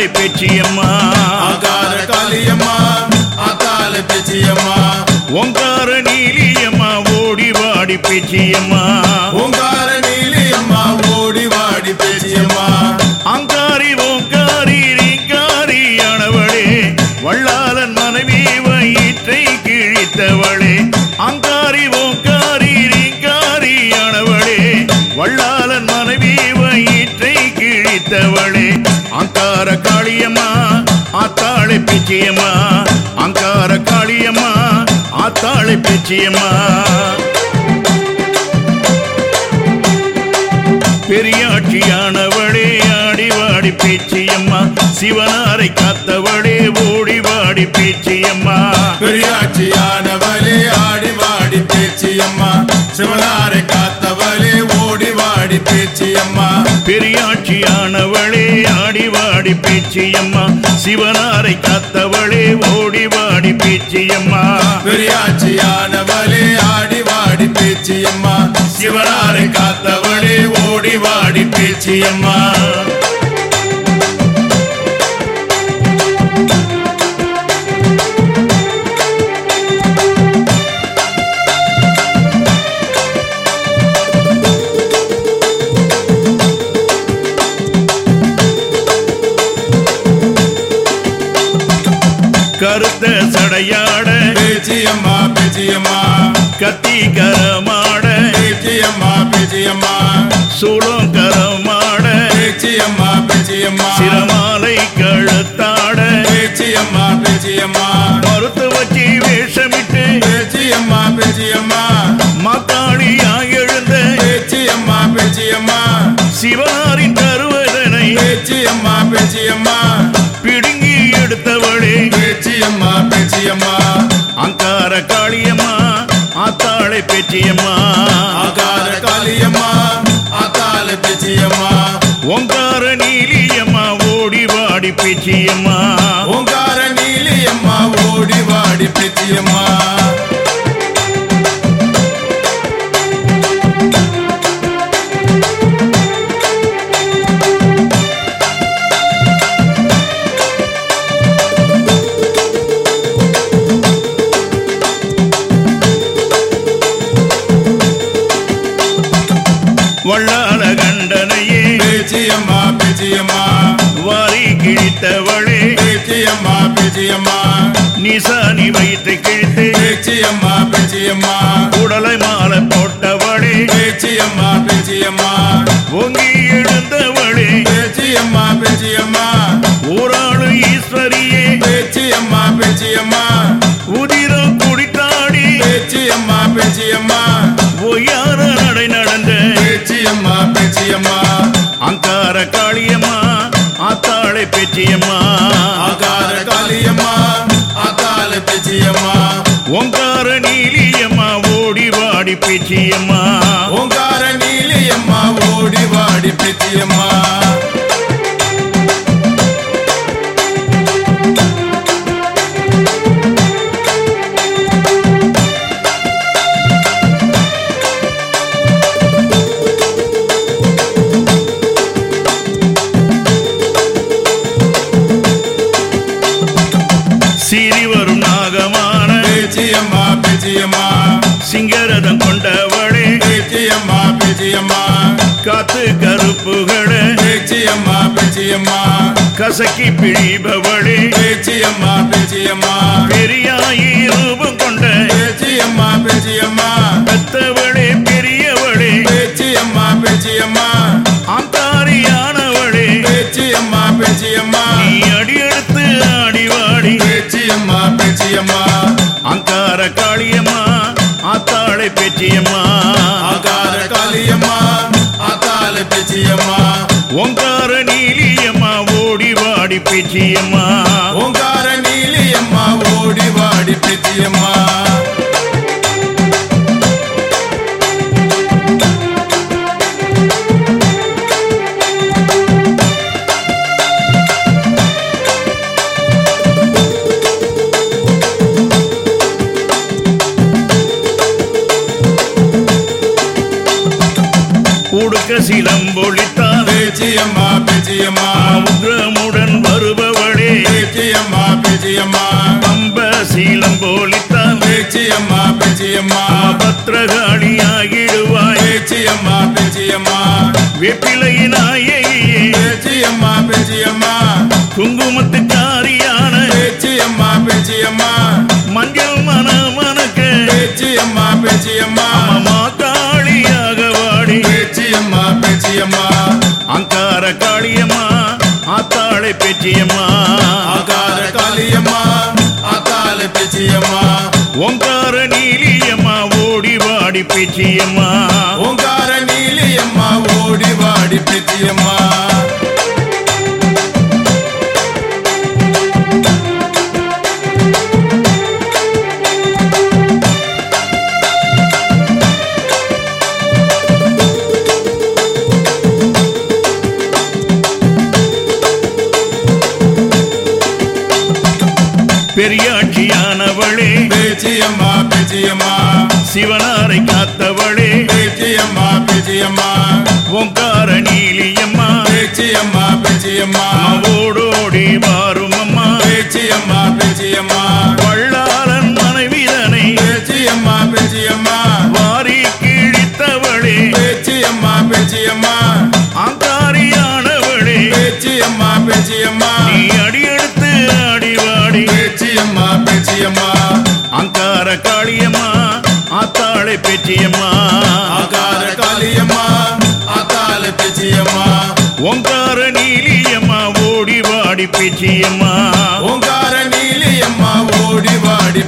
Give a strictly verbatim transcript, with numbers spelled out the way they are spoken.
ஆத்தாளை பேச்சியம்மா அங்கார காளியம்மா ஆத்தாளை பேச்சியம்மா ஓங்கார நீலியம்மா ஓடி வாடி பேச்சியம்மா ஓங்கார நீலியம்மா ஓடி வாடி பேச்சியம்மா அங்காரி ஓங்காரி ரீங்காரியானவளே வள்ளாளன் மனைவி வயிற்றை கிழித்தவளே அங்காரி ஓங்காரி ரீங்காரியானவளே வள்ளாளன் மனைவி வயிற்றை கிழித்தவளே அங்கார காளியம்மா ஆத்தாளை பேச்சியம்மா அங்கார காளியம்மா ஆத்தாளை பேச்சியம்மா பெரியாட்சியானவளே ஆடி வாடி பேச்சியம்மா சிவனாரை காத்தவளே ஓடி வாடி பேச்சியம்மா பெரியாட்சியானவளே ஆடி வாடி பேச்சியம்மா சிவனாரை காத்தவளே ஓடி வாடி பேச்சியம்மா பெரியாட்சியானவளே ஆடி வாடி பேச்சியம்மா சிவனாரை காத்தவளே ஓடி வாடி பேச்சியம்மா பெரியாட்சியானவளே ஆடி வாடி பேச்சியம்மா சிவனாரை காத்தவளே ஓடி வாடி பேச்சியம்மா கருத்த சடையாட பேச்சியம்மா பேச்சியம்மா கத்தி கரமாட பேச்சியம்மா பேச்சியம்மா சூளம் கரமாட பேச்சியம்மா பேச்சியம்மா சிரமாலை கழுத்தாட பேச்சியம்மா பேச்சியம்மா மறுத்து வச்சி வேஷமிட்டு பேச்சியம்மா பேச்சியம்மா மாக்காளியா எழுந்த பேச்சியம்மா பேச்சியம்மா சிவனாரின் கருவதனை பேச்சியம்மா பேச்சியம்மா பிடுங்கி எடுத்தவளே பேச்சியம்மா பேச்சியம்மா அங்கார காளியம்மா ஆத்தாளை பேச்சியம்மா அங்கார காளியம்மா ஆத்தாளை பேச்சியம்மா ஓங்கார நீலியம்மா ஓடி வாடி பேச்சியம்மா ஓங்கார நீலியம்மா ஓடி வாடி பேச்சியம்மா வள்ளாள கண்டனையே பேச்சியம்மா பேச்சியம்மா வாரி கிழித்தவளே பேச்சியம்மா பேச்சியம்மா நிசானி வயிற்றை கிழித்து பேச்சியம்மா பேச்சியம்மா உடலை மாலை போட்டவளே பேச்சியம்மா பேச்சியம்மா ஓங்கி எழுந்தவளே பேச்சியம்மா பேச்சியம்மா ஊராளு ஈஸ்வரியே பேச்சியம்மா பேச்சியம்மா உதிரம் குடித்தாடி பேச்சியம்மா பேச்சியம்மா ஒய்யார நடை நடந்த பேச்சியம்மா பேச்சியம்மா அங்கார காளியம்மா ஆத்தாளை பேச்சியம்மா அங்கார காளியம்மா ஆத்தாளை பேச்சியம்மா ஓங்கார நீலியம்மா ஓடி வாடி பேச்சியம்மா ஓங்கார நீலியம்மா ஓடி வாடி பேச்சியம்மா சீறி வரும் நாகமான பேச்சியம்மா பேச்சியம்மா சிங்கரதம் கொண்டவளே பேச்சியம்மா பேச்சியம்மா காத்து கருப்புகளே பேச்சியம்மா பேச்சியம்மா கசக்கி பிழிபவளே பேச்சியம்மா பேச்சியம்மா பெரியாயி ரூபம் கொண்ட பேச்சியம்மா பேச்சியம்மா பெத்தவளே பெரியவளே பேச்சியம்மா பேச்சியம்மா அங்காரியானவளே பேச்சியம்மா பேச்சியம்மா நீ அடியெடுத்து ஆடிவாடி பேச்சியம்மா பேச்சியம்மா அங்கார காளியம்மா ஆத்தாளை பேச்சியம்மா அங்கார காளியம்மா ஆத்தாளை பேச்சியம்மா ஓங்கார நீலியம்மா ஓடி வாடி பேச்சியம்மா ஓங்கார நீலியம்மா ஓடி வாடி பேச்சியம்மா உடுக்க சிலம்பொழித்தால் பேச்சியம்மா பேச்சியம்மா உக்ரமுடன் வருவ பேச்சியம்மா பத்திரகாளியாகிடுவாய் பேச்சியம்மா பேச்சியம்மா வெப்பிலையின் நாயகியே பேச்சியம்மா பேச்சியம்மா குங்குமத்துக்காரியான பேச்சியம்மா பேச்சியம்மா மஞ்சள் மனமனக்க பேச்சியம்மா பேச்சியம்மா அம்மா காளியாக வாடி பேச்சியம்மா பேச்சியம்மா அங்கார காளியம்மா ஆத்தாளை பேச்சியம்மா அங்கார காளியம்மா ஆத்தாளை பேச்சியம்மா ஓங்கார நீலியம்மா ஓடி வாடி பேச்சியம்மா ஓங்கார நீலியம்மா ஓடி வாடி பேச்சியம்மா பெரியாட்சியானவளே பேச்சியம்மா பேச்சியம்மா சிவனாரை காத்தவளே பேச்சியம்மா பேச்சியம்மா ஓங்கார நீலியம்மா பேச்சியம்மா பேச்சியம்மா ஓடோடி வாரும் அம்மா பேச்சியம்மா பேச்சியம்மா வள்ளாளன் மனைவிதனை பேச்சியம்மா பேச்சியம்மா வாரி கிழித்தவளே பேச்சியம்மா பேச்சியம்மா ஆங்காரியானவளே பேச்சியம்மா பேச்சியம்மா நீ அடியெடுத்து ஆடிவாடி பேச்சியம்மா பேச்சியம்மா அங்கார காளியம்மா ஆத்தாளை பேச்சியம்மா அங்கார காளியம்மா ஆத்தாளை பேச்சியம்மா ஓங்கார நீலியம்மா ஓடி வாடி பேச்சியம்மா ஓங்கார நீலியம்மா ஓடி வாடி